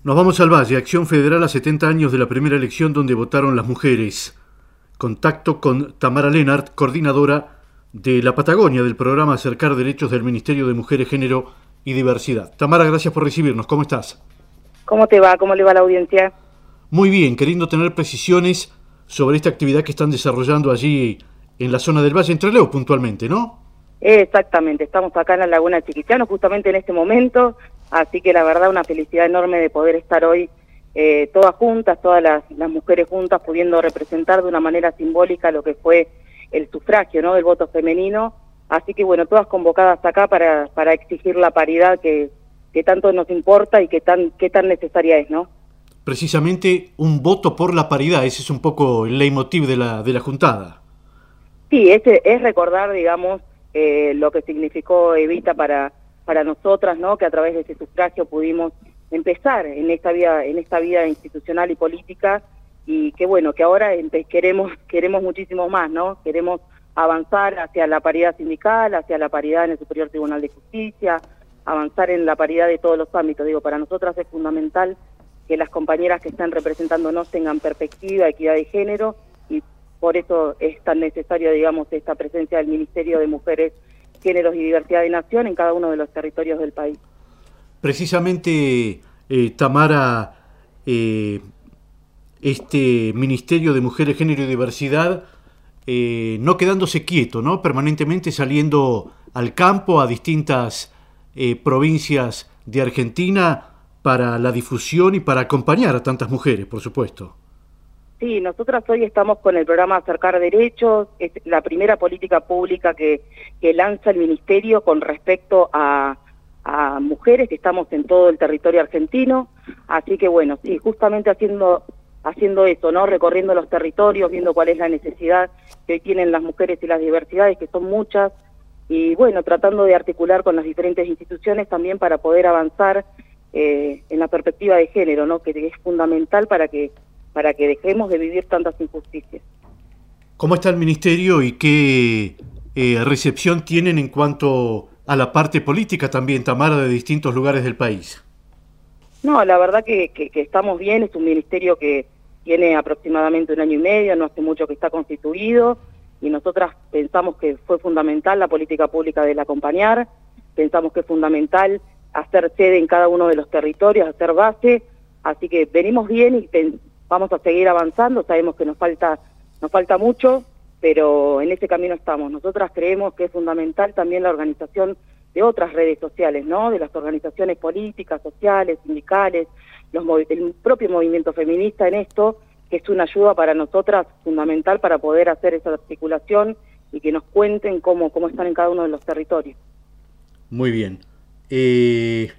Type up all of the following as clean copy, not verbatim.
Nos vamos al Valle, Acción Federal a 70 años de la primera elección donde votaron las mujeres. Contacto con Tamara Lennart, coordinadora de la Patagonia del programa Acercar Derechos del Ministerio de Mujeres, Género y Diversidad. Tamara, gracias por recibirnos. ¿Cómo estás? ¿Cómo te va? ¿Cómo le va a la audiencia? Muy bien, queriendo tener precisiones sobre esta actividad que están desarrollando allí en la zona del Valle, en Trelew puntualmente, ¿no? Exactamente, estamos acá en la Laguna Chiquichano justamente en este momento, así que la verdad una felicidad enorme de poder estar hoy todas juntas, todas las mujeres juntas, pudiendo representar de una manera simbólica lo que fue el sufragio, ¿no?, del voto femenino. Así que bueno, todas convocadas acá para exigir la paridad que tanto nos importa y que tan necesaria es, ¿no? Precisamente un voto por la paridad, ese es un poco el leitmotiv de la juntada. Sí, ese es recordar, digamos, lo que significó Evita para nosotras, ¿no?, que a través de ese sufragio pudimos empezar en esta vida institucional y política, y que bueno, que ahora queremos muchísimo más, ¿no? Queremos avanzar hacia la paridad sindical, hacia la paridad en el Superior Tribunal de Justicia, avanzar en la paridad de todos los ámbitos. Digo, para nosotras es fundamental que las compañeras que están representándonos tengan perspectiva, equidad de género, y por eso es tan necesario, digamos, esta presencia del Ministerio de Mujeres, Géneros y Diversidad de Nación en cada uno de los territorios del país. Precisamente, Tamara, este Ministerio de Mujeres, Género y Diversidad, no quedándose quieto, ¿no?, permanentemente saliendo al campo, a distintas provincias de Argentina, para la difusión y para acompañar a tantas mujeres, por supuesto. Sí, nosotras hoy estamos con el programa Acercar Derechos, es la primera política pública que lanza el Ministerio con respecto a mujeres que estamos en todo el territorio argentino, así que bueno, sí, justamente haciendo eso, ¿no?, recorriendo los territorios, viendo cuál es la necesidad que hoy tienen las mujeres y las diversidades, que son muchas, y bueno, tratando de articular con las diferentes instituciones también para poder avanzar en la perspectiva de género, ¿no?, que es fundamental para que dejemos de vivir tantas injusticias. ¿Cómo está el Ministerio y qué recepción tienen en cuanto a la parte política también, Tamara, de distintos lugares del país? No, la verdad que estamos bien, es un ministerio que tiene aproximadamente 1 año y medio, no hace mucho que está constituido, y nosotras pensamos que fue fundamental la política pública del acompañar, pensamos que es fundamental hacer sede en cada uno de los territorios, hacer base, así que venimos bien y vamos a seguir avanzando. Sabemos que nos falta mucho, pero en ese camino estamos. Nosotras creemos que es fundamental también la organización de otras redes sociales, ¿no?, de las organizaciones políticas, sociales, sindicales, el propio movimiento feminista en esto, que es una ayuda para nosotras fundamental para poder hacer esa articulación y que nos cuenten cómo están en cada uno de los territorios. Muy bien. ¿Qué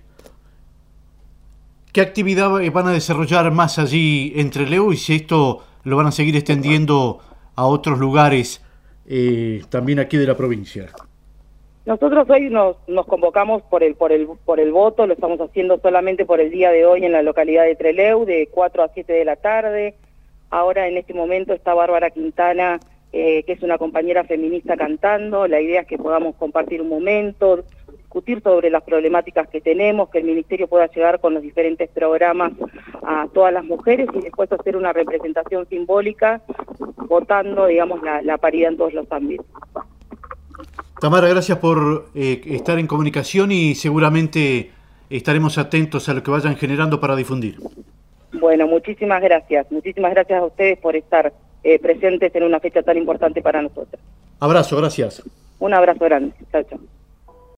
actividad van a desarrollar más allí en Trelew y si esto lo van a seguir extendiendo a otros lugares también aquí de la provincia? Nosotros hoy nos convocamos por el voto, lo estamos haciendo solamente por el día de hoy en la localidad de Trelew, de 4 a 7 de la tarde. Ahora en este momento está Bárbara Quintana, que es una compañera feminista, cantando. La idea es que podamos compartir un momento, discutir sobre las problemáticas que tenemos, que el Ministerio pueda llegar con los diferentes programas a todas las mujeres y después hacer una representación simbólica votando, digamos, la paridad en todos los ámbitos. Tamara, gracias por estar en comunicación y seguramente estaremos atentos a lo que vayan generando para difundir. Bueno, muchísimas gracias a ustedes por estar presentes en una fecha tan importante para nosotros. Abrazo, gracias. Un abrazo grande, chao, chao.